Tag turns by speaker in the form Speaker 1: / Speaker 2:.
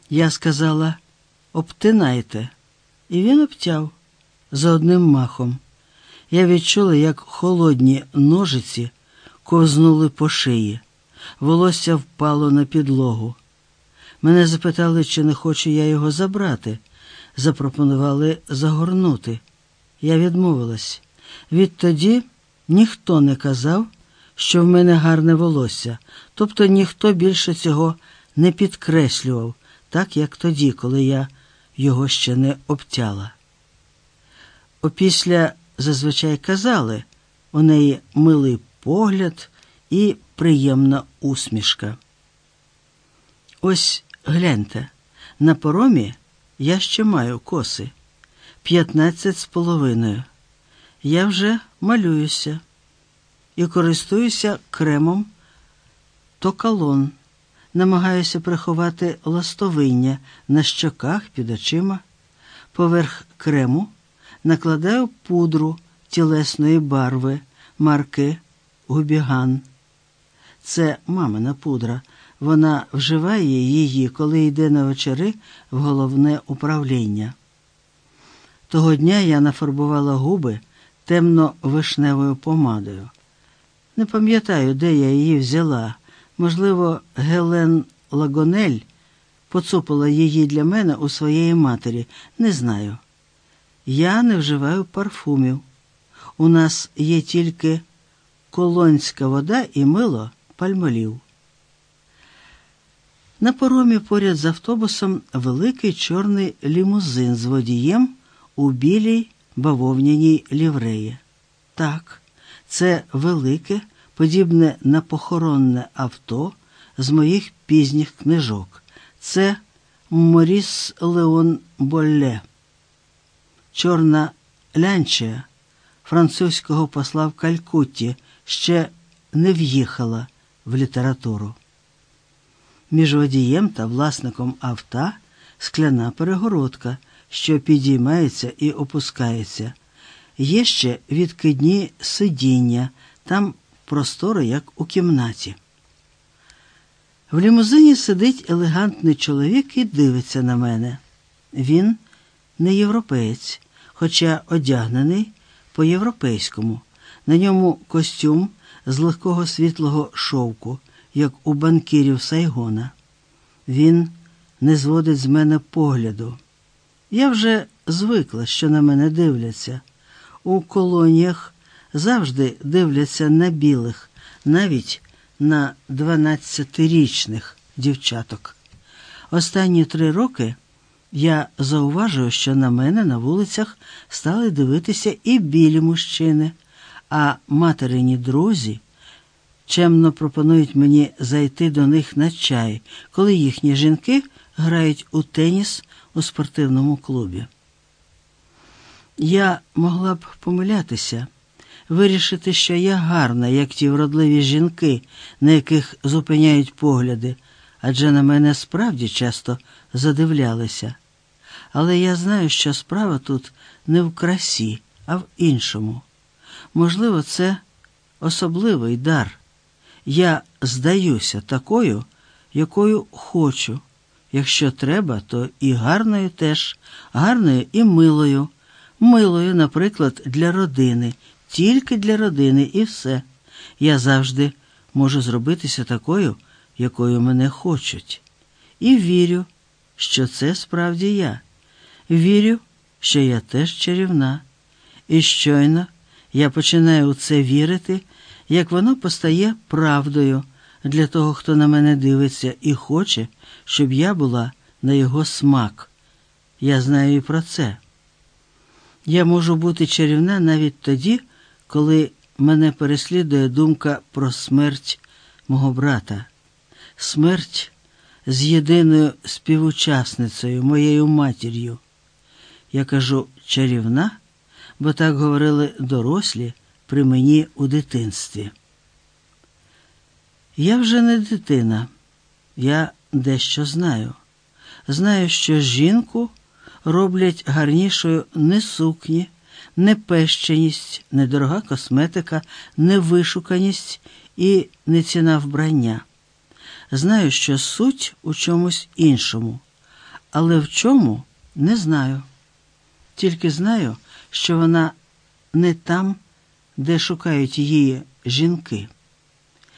Speaker 1: Я сказала: «Обтинайте». І він обтяв за одним махом. Я відчула, як холодні ножиці ковзнули по шиї. Волосся впало на підлогу. Мене запитали, чи не хочу я його забрати. Запропонували загорнути. Я відмовилась. Відтоді ніхто не казав, що в мене гарне волосся. Тобто ніхто більше цього не підкреслював, так як тоді, коли я його ще не обтяла. Опісля зазвичай казали, у неї милий погляд і приємна усмішка. Ось гляньте, на паромі я ще маю коси. 15,5. Я вже малююся і користуюся кремом Токалон. Намагаюся приховати ластовиння на щоках, під очима. Поверх крему накладаю пудру тілесної барви марки Губіган. Це мамина пудра. Вона вживає її, коли йде на вечори в головне управління. Того дня я нафарбувала губи темно-вишневою помадою. Не пам'ятаю, де я її взяла. Можливо, Гелен Лагонель поцупила її для мене у своєї матері. Не знаю. Я не вживаю парфумів. У нас є тільки колонська вода і мило Пальмолів. На паромі поряд з автобусом великий чорний лімузин з водієм у білій бавовняній лівреї. Так, це велике, подібне на похоронне авто з моїх пізніх книжок. Це Моріс Леон Болле. Чорна лянчія французького посла в Калькутті ще не в'їхала в літературу. Між водієм та власником авто скляна перегородка, що підіймається і опускається. Є ще відкидні сидіння, там просторо, як у кімнаті. В лімузині сидить елегантний чоловік і дивиться на мене. Він не європеєць, хоча одягнений по-європейському. На ньому костюм з легкого світлого шовку, як у банкірів Сайгона. Він не зводить з мене погляду. Я вже звикла, що на мене дивляться. У колоніях завжди дивляться на білих, навіть на 12-річних дівчаток. Останні 3 роки я зауважую, що на мене на вулицях стали дивитися і білі мужчини, а материні друзі чемно пропонують мені зайти до них на чай, коли їхні жінки грають у теніс у спортивному клубі. Я могла б помилятися, вирішити, що я гарна, як ті вродливі жінки, на яких зупиняють погляди, адже на мене справді часто задивлялися. Але я знаю, що справа тут не в красі, а в іншому. Можливо, це особливий дар. Я здаюся такою, якою хочу. Якщо треба, то і гарною теж, гарною і милою. Милою, наприклад, для родини, тільки для родини і все. Я завжди можу зробитися такою, якою мене хочуть. І вірю, що це справді я. Вірю, що я теж чарівна. І щойно я починаю у це вірити, як воно постає правдою для того, хто на мене дивиться і хоче, щоб я була на його смак. Я знаю і про це. Я можу бути чарівна навіть тоді, коли мене переслідує думка про смерть мого брата. Смерть з єдиною співучасницею, моєю матір'ю. Я кажу «чарівна», бо так говорили дорослі при мені у дитинстві. Я вже не дитина. Я дещо знаю. Знаю, що жінку роблять гарнішою не сукні, не пещеність, не дорога косметика, не вишуканість і не ціна вбрання. Знаю, що суть у чомусь іншому, Але в чому – не знаю. Тільки знаю, що вона не там, де шукають її жінки.